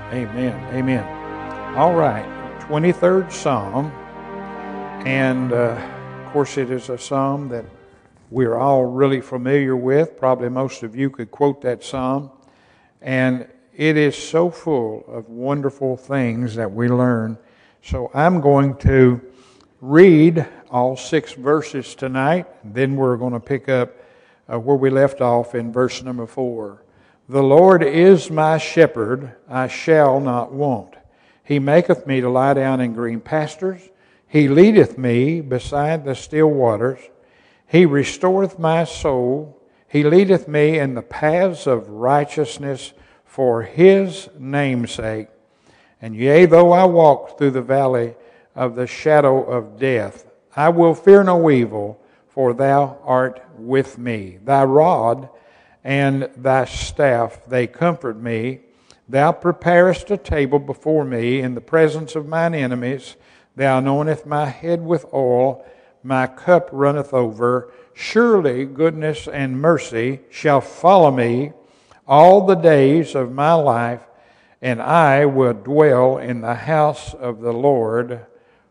Amen. Amen. All right. 23rd Psalm. And, of course, it is a psalm that we're all really familiar with. Probably most of you could quote that psalm. And it is so full of wonderful things that we learn. So I'm going to read all 6 verses tonight. Then we're going to pick up where we left off in verse number 4. The Lord is my shepherd, I shall not want. He maketh me to lie down in green pastures. He leadeth me beside the still waters. He restoreth my soul. He leadeth me in the paths of righteousness for His name's sake. And yea, though I walk through the valley of the shadow of death, I will fear no evil, for Thou art with me. Thy rod and Thy staff, they comfort me. Thou preparest a table before me in the presence of mine enemies. Thou anointest my head with oil. My cup runneth over. Surely goodness and mercy shall follow me all the days of my life, and I will dwell in the house of the Lord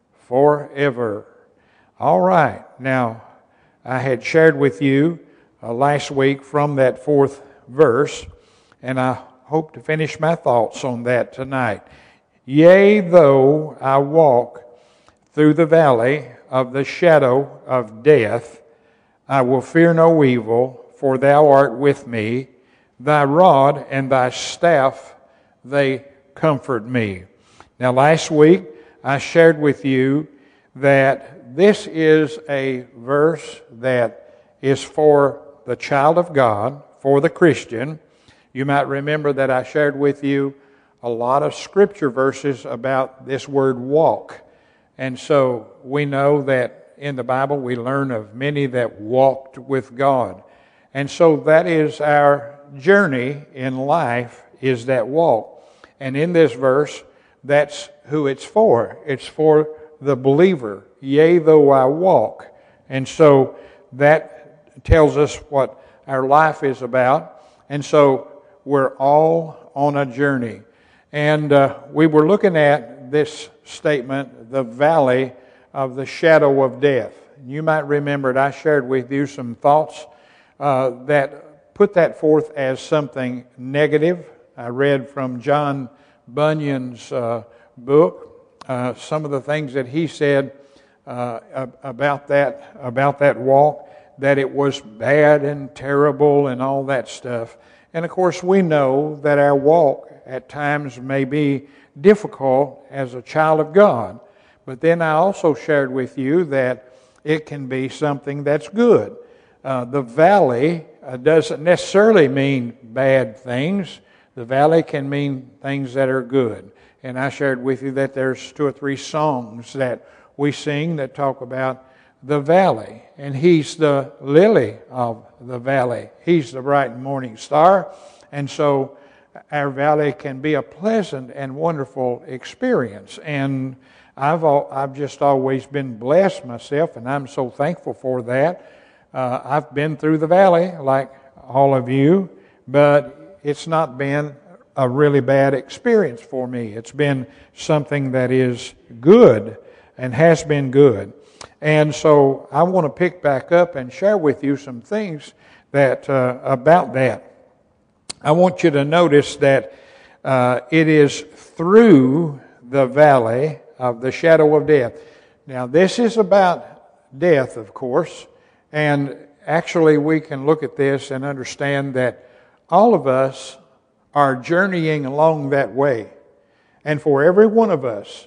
forever. All right. Now, I had shared with you last week from that 4th verse, and I hope to finish my thoughts on that tonight. Yea, though I walk through the valley of the shadow of death, I will fear no evil, for Thou art with me. Thy rod and Thy staff, they comfort me. Now, last week I shared with you that this is a verse that is for the child of God, for the Christian. You might remember that I shared with you a lot of scripture verses about this word walk. And so we know that in the Bible we learn of many that walked with God. And so that is our journey in life, is that walk. And in this verse, that's who it's for. It's for the believer. Yea, though I walk. And so that tells us what our life is about. And so we're all on a journey. And we were looking at this statement, the valley of the shadow of death. You might remember that I shared with you some thoughts that put that forth as something negative. I read from John Bunyan's book some of the things that he said about that walk, that it was bad and terrible and all that stuff. And of course we know that our walk at times may be difficult as a child of God. But then I also shared with you that it can be something that's good. The valley doesn't necessarily mean bad things. The valley can mean things that are good. And I shared with you that there's 2 or 3 songs that we sing that talk about the valley. And He's the lily of the valley. He's the bright morning star. And so our valley can be a pleasant and wonderful experience. And I've just always been blessed myself, and I'm so thankful for that. I've been through the valley like all of you, but it's not been a really bad experience for me. It's been something that is good and has been good. And so I want to pick back up and share with you some things that about that. I want you to notice that it is through the valley of the shadow of death. Now, this is about death, of course, and actually we can look at this and understand that all of us are journeying along that way. And for every one of us,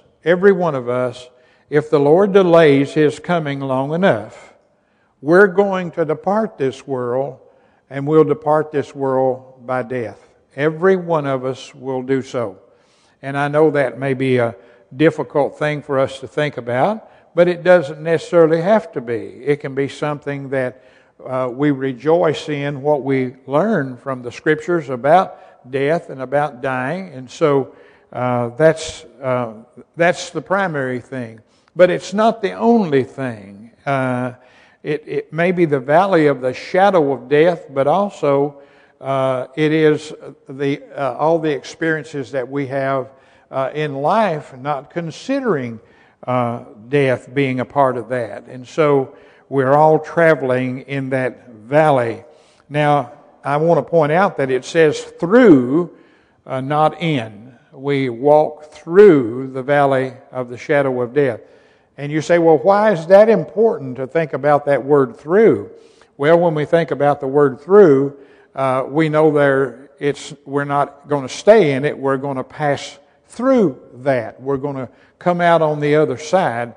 if the Lord delays His coming long enough, we're going to depart this world, and we'll depart this world by death. Every one of us will do so. And I know that may be a difficult thing for us to think about, but it doesn't necessarily have to be. It can be something that we rejoice in, what we learn from the Scriptures about death and about dying. And so that's the primary thing. But it's not the only thing. It may be the valley of the shadow of death, but also it is all the experiences that we have in life, not considering death being a part of that. And so we're all traveling in that valley. Now, I want to point out that it says through, not in. We walk through the valley of the shadow of death. And you say, well, why is that important to think about that word through? Well, when we think about the word through, we know we're not going to stay in it. We're going to pass through that. We're going to come out on the other side.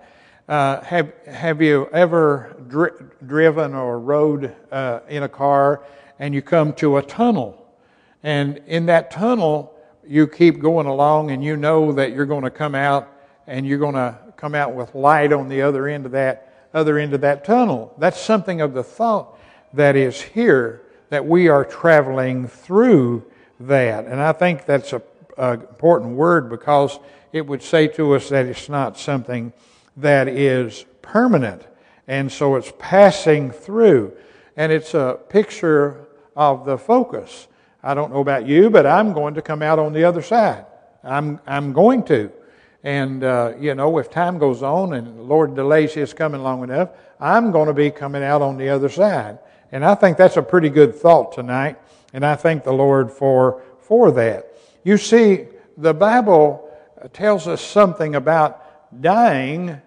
Have you ever driven or rode in a car and you come to a tunnel? And in that tunnel, you keep going along and you know that you're going to come out and you're going to come out with light on the other end of that tunnel. That's something of the thought that is here, that we are traveling through that. And I think that's an important word, because it would say to us that it's not something that is permanent. And so it's passing through. And it's a picture of the focus. I don't know about you, but I'm going to come out on the other side. I'm going to. And, if time goes on and the Lord delays His coming long enough, I'm going to be coming out on the other side. And I think that's a pretty good thought tonight. And I thank the Lord for that. You see, the Bible tells us something about dying,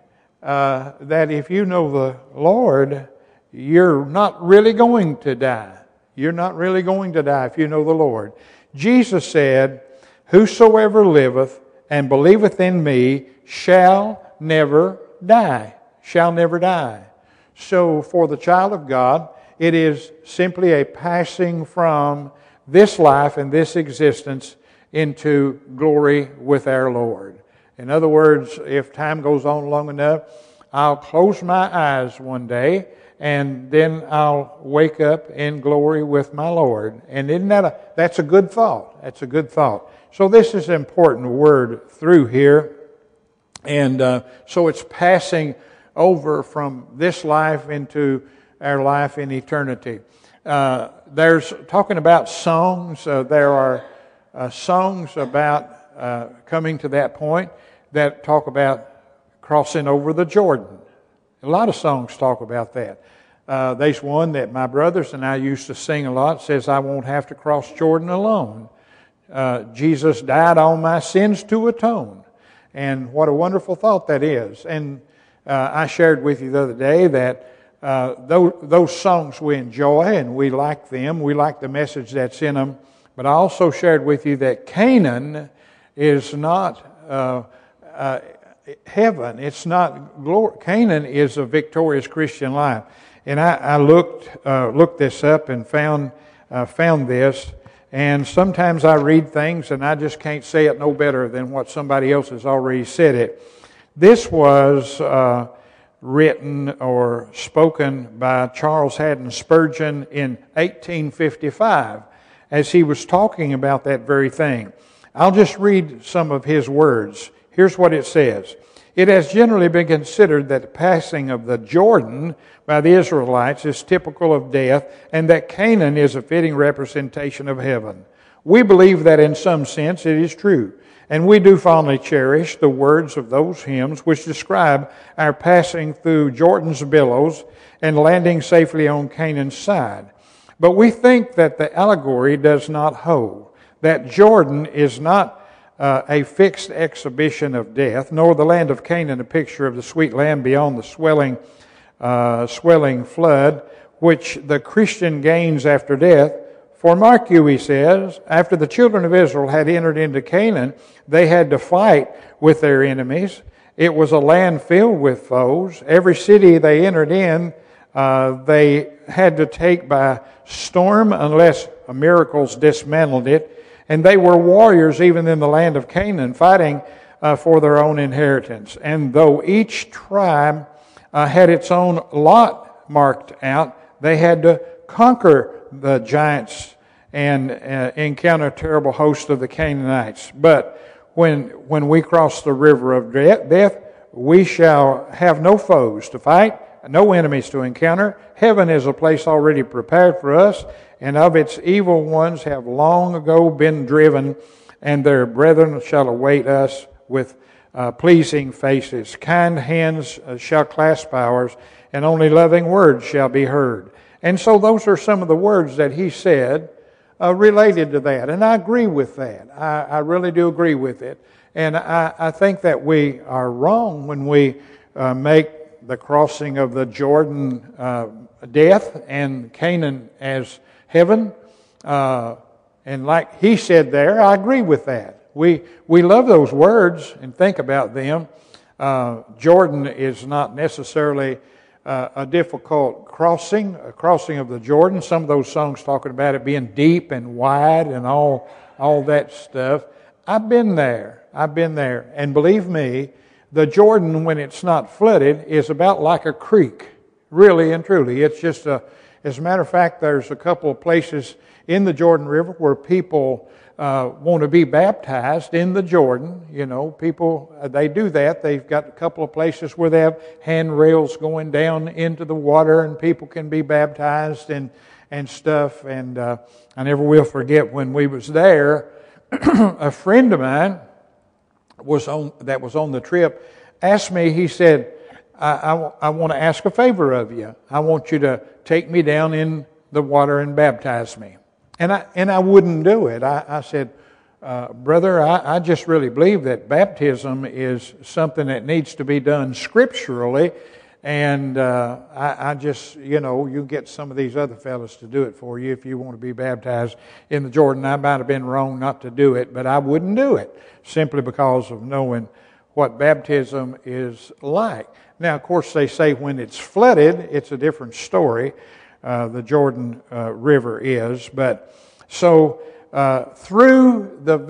that if you know the Lord, you're not really going to die. You're not really going to die if you know the Lord. Jesus said, "Whosoever liveth and believeth in me shall never die." Shall never die. So for the child of God, it is simply a passing from this life and this existence into glory with our Lord. In other words, if time goes on long enough, I'll close my eyes one day and then I'll wake up in glory with my Lord. And isn't that's a good thought? That's a good thought. So this is an important word through here. And so it's passing over from this life into our life in eternity. There's talking about songs. There are songs about coming to that point that talk about crossing over the Jordan. A lot of songs talk about that. There's one that my brothers and I used to sing a lot. It says, "I won't have to cross Jordan alone. Jesus died all my sins to atone." And what a wonderful thought that is. And I shared with you the other day that those songs we enjoy and we like them. We like the message that's in them. But I also shared with you that Canaan is not heaven. It's not glory. Canaan is a victorious Christian life. And I looked this up and found this. And sometimes I read things and I just can't say it no better than what somebody else has already said it. This was written or spoken by Charles Haddon Spurgeon in 1855 as he was talking about that very thing. I'll just read some of his words. Here's what it says. "It has generally been considered that the passing of the Jordan by the Israelites is typical of death, and that Canaan is a fitting representation of heaven. We believe that in some sense it is true, and we do fondly cherish the words of those hymns which describe our passing through Jordan's billows and landing safely on Canaan's side. But we think that the allegory does not hold, that Jordan is not a fixed exhibition of death, nor the land of Canaan a picture of the sweet land beyond the swelling flood, which the Christian gains after death. For mark you," he says, "after the children of Israel had entered into Canaan, they had to fight with their enemies. It was a land filled with foes. Every city they entered in, they had to take by storm unless miracles dismantled it. And they were warriors even in the land of Canaan, fighting for their own inheritance. And though each tribe had its own lot marked out, they had to conquer the giants and encounter terrible hosts of the Canaanites. But when we cross the river of death, we shall have no foes to fight, no enemies to encounter. Heaven is a place already prepared for us, and of its evil ones have long ago been driven, and their brethren shall await us with pleasing faces. Kind hands shall clasp ours, and only loving words shall be heard. And so those are some of the words that he said related to that. And I agree with that. I really do agree with it. And I think that we are wrong when we make the crossing of the Jordan death and Canaan as heaven. And like he said there, I agree with that. We love those words and think about them. Jordan is not necessarily a difficult crossing, a crossing of the Jordan. Some of those songs talking about it being deep and wide and all that stuff. I've been there. And believe me, the Jordan, when it's not flooded, is about like a creek, really and truly. It's just as a matter of fact, there's a couple of places in the Jordan River where people want to be baptized in the Jordan. You know, people, they do that. They've got a couple of places where they have handrails going down into the water and people can be baptized and stuff. And I never will forget when we was there, a friend of mine that was on the trip asked me, he said, I want to ask a favor of you. I want you to take me down in the water and baptize me. And I wouldn't do it. I said, brother, I just really believe that baptism is something that needs to be done scripturally. And I just, you get some of these other fellas to do it for you if you want to be baptized in the Jordan. I might have been wrong not to do it, but I wouldn't do it simply because of knowing what baptism is like. Now, of course, they say when it's flooded, it's a different story. The Jordan River is. But so through that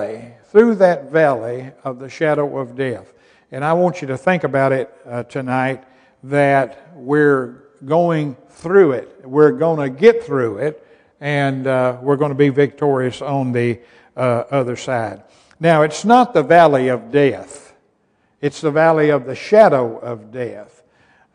valley of the shadow of death, and I want you to think about it tonight, that we're going through it. We're going to get through it, and we're going to be victorious on the other side. Now, it's not the valley of death. It's the valley of the shadow of death.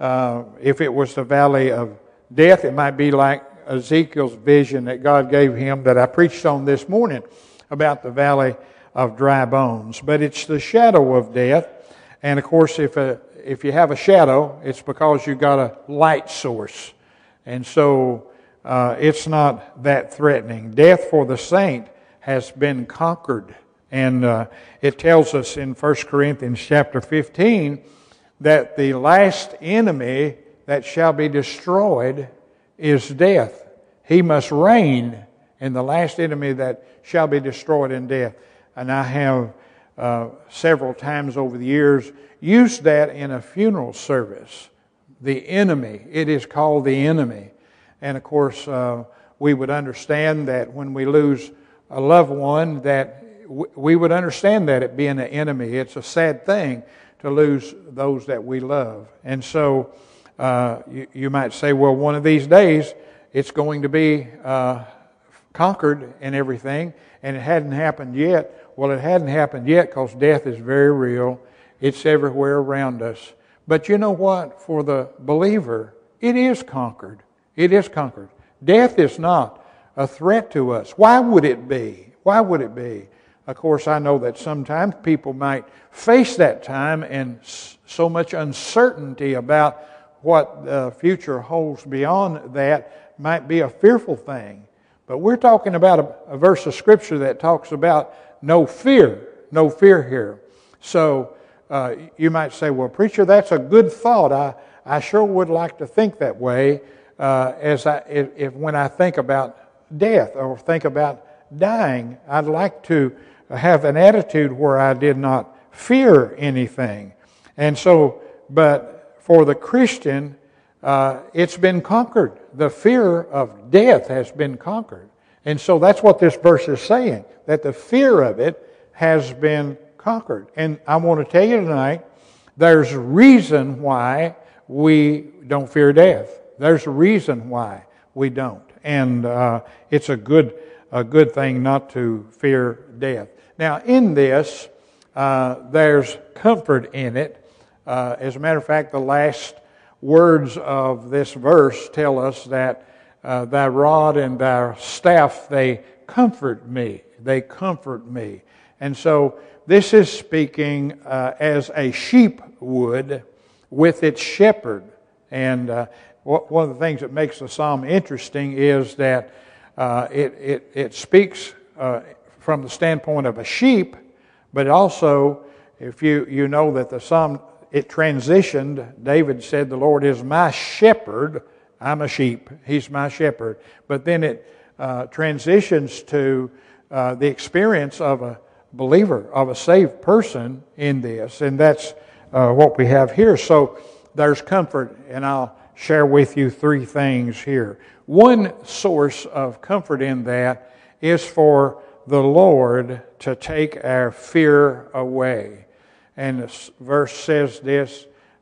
If it was the valley of death, it might be like Ezekiel's vision that God gave him that I preached on this morning about the valley of dry bones. But it's the shadow of death. And of course, if you have a shadow, it's because you've got a light source. And so it's not that threatening. Death for the saint has been conquered. And it tells us in 1 Corinthians chapter 15 that the last enemy that shall be destroyed is death. He must reign, and the last enemy that shall be destroyed in death. And I have several times over the years used that in a funeral service. The enemy, it is called the enemy. And of course, we would understand that when we lose a loved one, that we would understand that it being an enemy. It's a sad thing to lose those that we love. And so you might say, well, one of these days it's going to be conquered and everything, and it hadn't happened yet. Well, it hadn't happened yet because death is very real. It's everywhere around us. But you know what? For the believer, it is conquered. It is conquered. Death is not a threat to us. Why would it be? Why would it be? Of course, I know that sometimes people might face that time and so much uncertainty about what the future holds beyond that might be a fearful thing. But we're talking about a verse of Scripture that talks about no fear here. So you might say, well, preacher, that's a good thought. I sure would like to think that way when I think about death or think about dying. I'd like to have an attitude where I did not fear anything. And so, but for the Christian, it's been conquered. The fear of death has been conquered. And so that's what this verse is saying, that the fear of it has been conquered. And I want to tell you tonight, there's a reason why we don't fear death. There's a reason why we don't. And it's a good thing not to fear death. Now, in this, there's comfort in it. As a matter of fact, the last words of this verse tell us that thy rod and thy staff, they comfort me. They comfort me. And so this is speaking as a sheep would with its shepherd. And one of the things that makes the psalm interesting is that it speaks from the standpoint of a sheep, but also, if you know that the psalm, it transitioned. David said, the Lord is my shepherd. I'm a sheep. He's my shepherd. But then it transitions to the experience of a believer, of a saved person in this. And that's what we have here. So there's comfort, and I'll share with you three things here. One source of comfort in that is for the Lord to take our fear away. And the verse says this,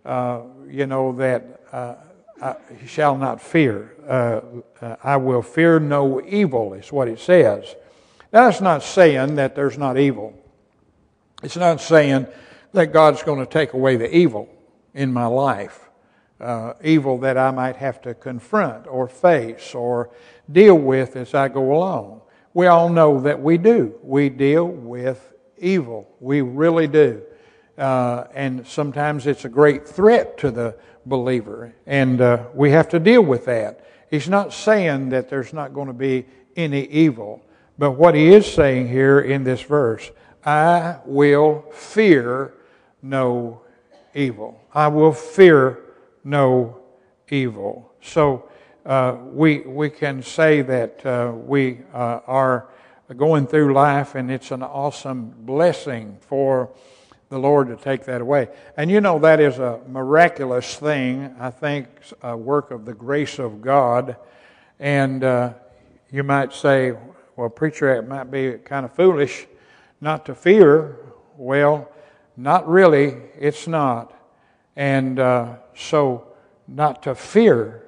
that he shall not fear. I will fear no evil, is what it says. Now, that's not saying that there's not evil. It's not saying that God's going to take away the evil in my life. Evil that I might have to confront or face or deal with as I go along. We all know that we do. We deal with evil. We really do. And sometimes it's a great threat to the believer. And we have to deal with that. He's not saying that there's not going to be any evil. But what he is saying here in this verse, I will fear no evil. I will fear no evil. So we can say that we are going through life, and it's an awesome blessing for the Lord to take that away. And you know, that is a miraculous thing, I think, a work of the grace of God. And you might say, well, preacher, it might be kind of foolish not to fear. Well, not really. It's not. And so not to fear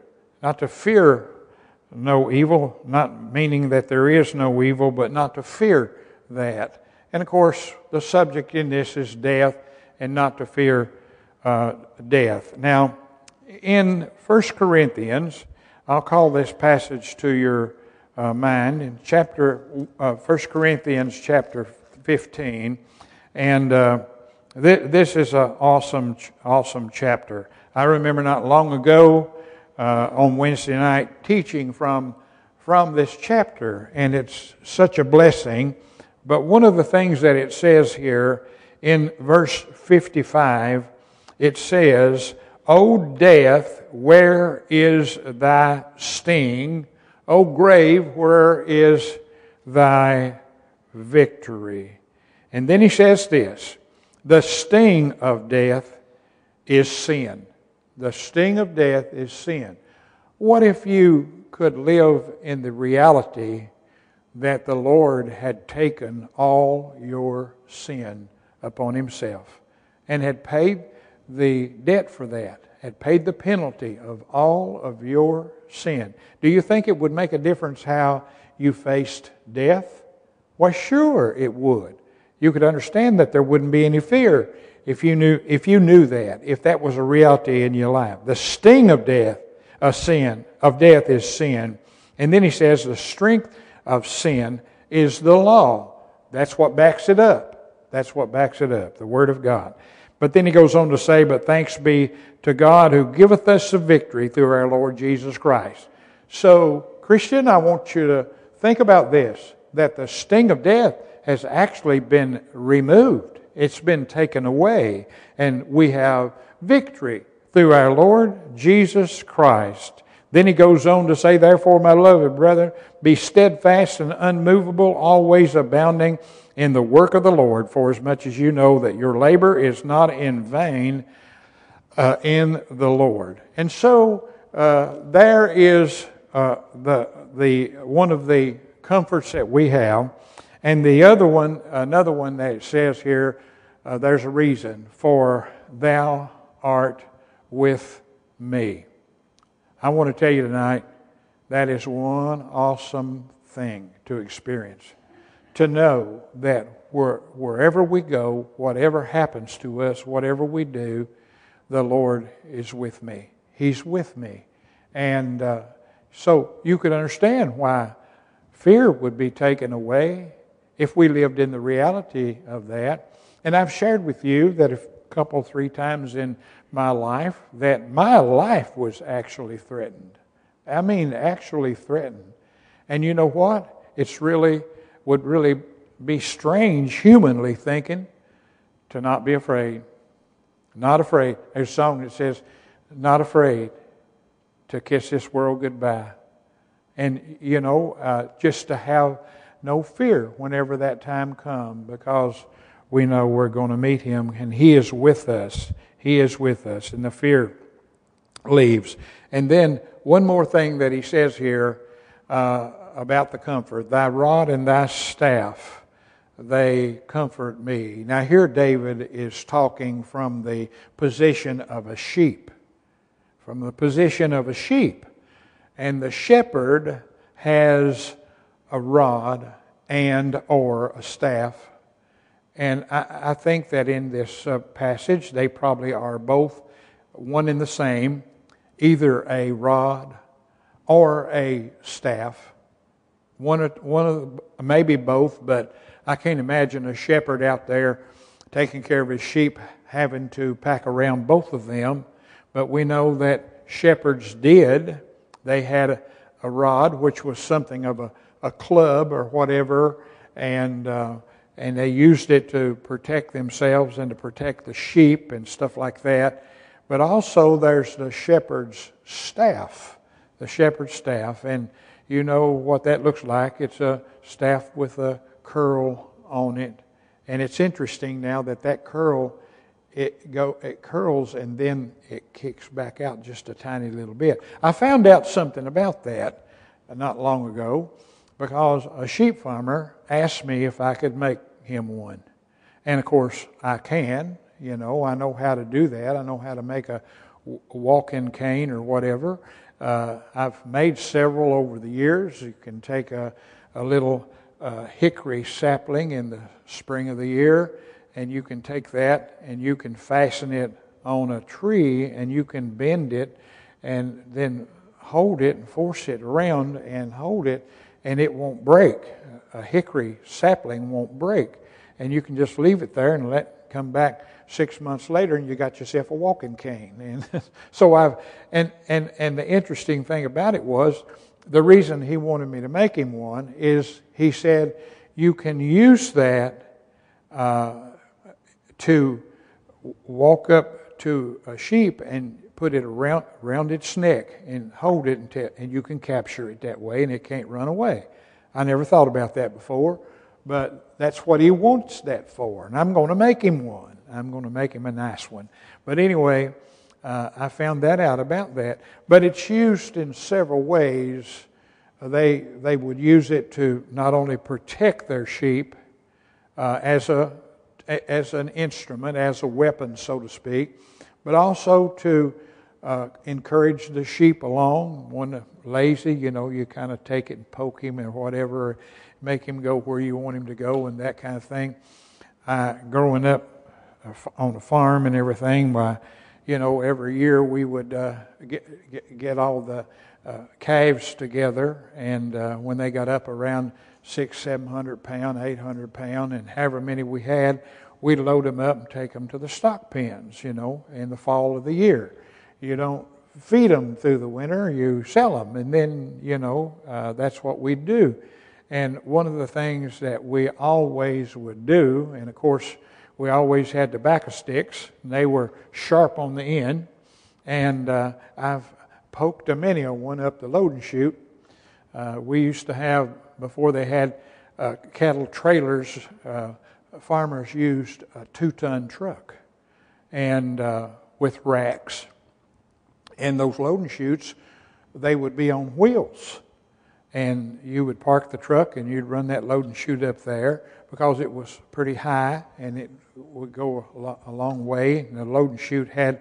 no evil, not meaning that there is no evil, but not to fear that. And of course, the subject in this is death, and not to fear death. Now, in 1 Corinthians, I'll call this passage to your mind, in 1 Corinthians chapter 15, and this is an awesome chapter. I remember not long ago on Wednesday night teaching from this chapter, and it's such a blessing. But one of the things that it says here in verse 55, it says, O death, where is thy sting? O grave, where is thy victory? And then he says this, the sting of death is sin. The sting of death is sin. What if you could live in the reality that the Lord had taken all your sin upon himself and had paid the debt for that, had paid the penalty of all of your sin? Do you think it would make a difference how you faced death? Why, sure it would. You could understand that there wouldn't be any fear if you knew that, if that was a reality in your life. The sting of death, death is sin. And then he says the strength of sin is the law. That's what backs it up. That's what backs it up, the Word of God. But then he goes on to say, but thanks be to God who giveth us the victory through our Lord Jesus Christ. So, Christian, I want you to think about this, that the sting of death has actually been removed. It's been taken away, and we have victory through our Lord Jesus Christ. Then he goes on to say, therefore, my beloved brethren, be steadfast and unmovable, always abounding in the work of the Lord, for as much as you know that your labor is not in vain in the Lord. And so there is the one of the comforts that we have, and the other one, another one that it says here, there's a reason for thou art with me. I want to tell you tonight, that is one awesome thing to experience. To know that wherever we go, whatever happens to us, whatever we do, the Lord is with me. He's with me. And so you could understand why fear would be taken away if we lived in the reality of that. And I've shared with you that a couple, 3 times in my life, that my life was actually threatened. I mean, actually threatened. And you know what? Would really be strange, humanly thinking, to not be afraid. Not afraid. There's a song that says, not afraid to kiss this world goodbye. And, just to have no fear whenever that time comes, because we know we're going to meet Him and He is with us. He is with us, and the fear leaves. And then one more thing that He says here about the comfort. Thy rod and thy staff, they comfort me. Now here David is talking from the position of a sheep. From the position of a sheep. And the shepherd has a rod and or a staff. And I think that in this passage, they probably are both one and the same, either a rod or a staff. Maybe both, but I can't imagine a shepherd out there taking care of his sheep having to pack around both of them. But we know that shepherds did. They had a rod, which was something of a club or whatever, and they used it to protect themselves and to protect the sheep and stuff like that. But also there's the shepherd's staff. The shepherd's staff. And you know what that looks like. It's a staff with a curl on it. And it's interesting now that curl, it curls and then it kicks back out just a tiny little bit. I found out something about that not long ago, because a sheep farmer asked me if I could make him one. And of course I can, I know how to do that. I know how to make a walking cane or whatever. I've made several over the years. You can take a little hickory sapling in the spring of the year, and you can take that and you can fasten it on a tree, and you can bend it and then hold it and force it around and hold it, and it won't break. A hickory sapling won't break. And you can just leave it there and let it come back 6 months later, and you got yourself a walking cane. And so and the interesting thing about it was, the reason he wanted me to make him one is he said you can use that to walk up to a sheep and put it around its neck and hold it, and you can capture it that way, and it can't run away. I never thought about that before, but that's what he wants that for, and I'm going to make him one. I'm going to make him a nice one. But anyway, I found that out about that. But it's used in several ways. They would use it to not only protect their sheep as an instrument, as a weapon, so to speak, but also to encourage the sheep along. When lazy, you kind of take it and poke him or whatever, make him go where you want him to go and that kind of thing. Growing up on a farm and everything, every year we would get all the calves together, and when they got up around 600-700 pound, 800 pound, and however many we had, we'd load them up and take them to the stock pens, in the fall of the year. You don't feed them through the winter, you sell them, and then, that's what we do. And one of the things that we always would do, and of course we always had tobacco sticks, and they were sharp on the end, and I've poked a many a one up the loading chute. We used to have, before they had cattle trailers, farmers used a 2-ton truck and with racks. And those loading chutes, they would be on wheels. And you would park the truck and you'd run that loading chute up there because it was pretty high and it would go a long way. And the loading chute had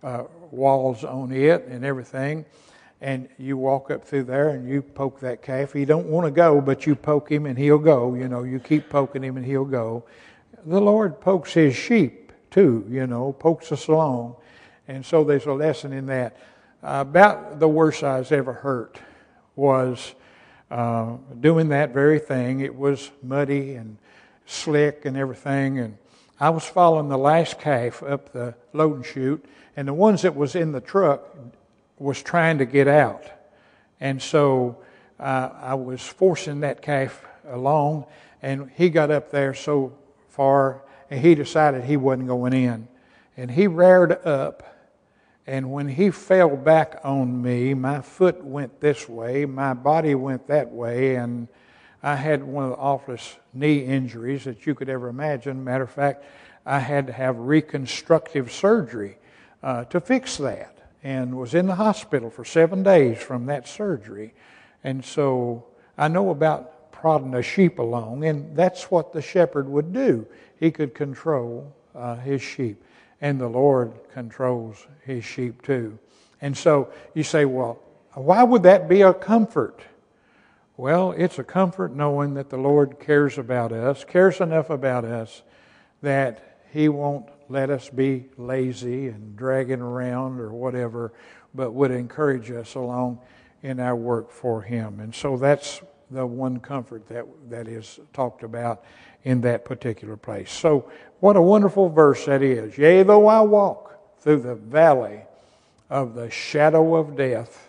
walls on it and everything. And you walk up through there and you poke that calf. He don't want to go, but you poke him and he'll go. You keep poking him and he'll go. The Lord pokes His sheep too, pokes us along. And so there's a lesson in that. about the worst I was ever hurt was doing that very thing. It was muddy and slick and everything, and I was following the last calf up the loading chute, and the ones that was in the truck was trying to get out. And so I was forcing that calf along, and he got up there so far, and he decided he wasn't going in. And he reared up, and when he fell back on me, my foot went this way, my body went that way, and I had one of the awfulest knee injuries that you could ever imagine. Matter of fact, I had to have reconstructive surgery to fix that, and was in the hospital for 7 days from that surgery. And so I know about prodding a sheep along, and that's what the shepherd would do. He could control his sheep, and the Lord controls his sheep too. And so you say, well, why would that be a comfort? Well, it's a comfort knowing that the Lord cares about us, cares enough about us that He won't let us be lazy and dragging around or whatever, but would encourage us along in our work for Him. And so that's the one comfort that is talked about in that particular place. So what a wonderful verse that is. Yea, though I walk through the valley of the shadow of death,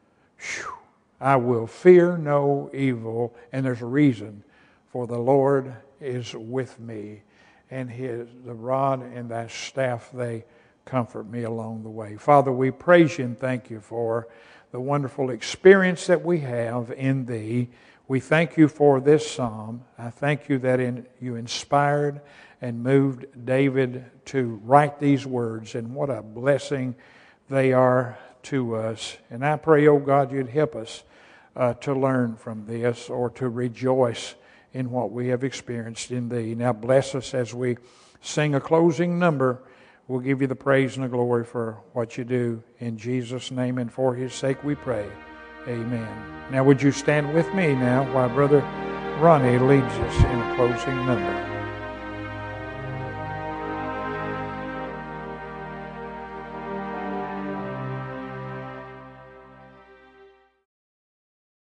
I will fear no evil. And there's a reason, for the Lord is with me, and the rod and thy staff, they comfort me along the way. Father, we praise you and thank you for the wonderful experience that we have in thee. We thank you for this psalm. I thank you that you inspired and moved David to write these words, and what a blessing they are to us. And I pray, oh God, you'd help us to learn from this, or to rejoice in what we have experienced in thee. Now bless us as we sing a closing number. We'll give you the praise and the glory for what you do. In Jesus' name and for His sake we pray. Amen. Now would you stand with me now while Brother Ronnie leads us in a closing number.